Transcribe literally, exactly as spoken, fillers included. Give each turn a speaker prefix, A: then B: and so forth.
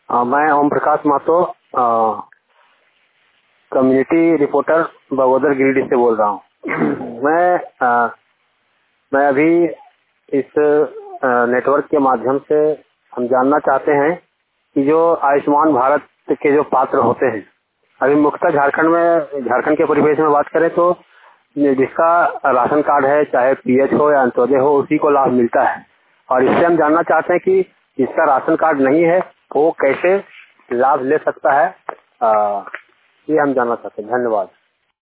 A: आ, मैं Om Prakash Mato community reporter Bagodar Giridih से बोल रहा हूँ। मैं आ, मैं अभी इस आ, नेटवर्क के माध्यम से हम जानना चाहते हैं कि जो आयुष्मान भारत के जो पात्र होते हैं, अभी मुख्यतः झारखंड में झारखंड के परिवेश में बात करें तो जिसका राशन कार्ड है, चाहे पीएच हो या अंत्योदय हो, उसी को लाभ मिलता है। और इससे हम जानना चाहते हैं कि जिसका राशन कार्ड नहीं है वो कैसे लाभ ले सकता है। आ, ये हम जानना चाहते हैं। धन्यवाद।